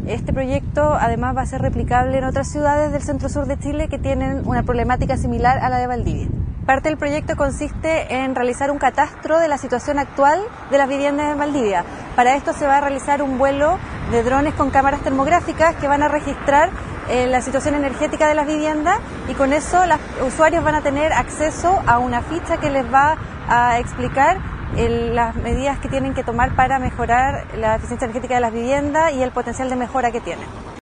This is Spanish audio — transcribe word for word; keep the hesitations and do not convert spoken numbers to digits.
Este proyecto además va a ser replicable en otras ciudades del centro-sur de Chile que tienen una problemática similar a la de Valdivia. Parte del proyecto consiste en realizar un catastro de la situación actual de las viviendas en Valdivia. Para esto se va a realizar un vuelo de drones con cámaras termográficas que van a registrar eh, la situación energética de las viviendas, y con eso los usuarios van a tener acceso a una ficha que les va a explicar el, las medidas que tienen que tomar para mejorar la eficiencia energética de las viviendas y el potencial de mejora que tienen.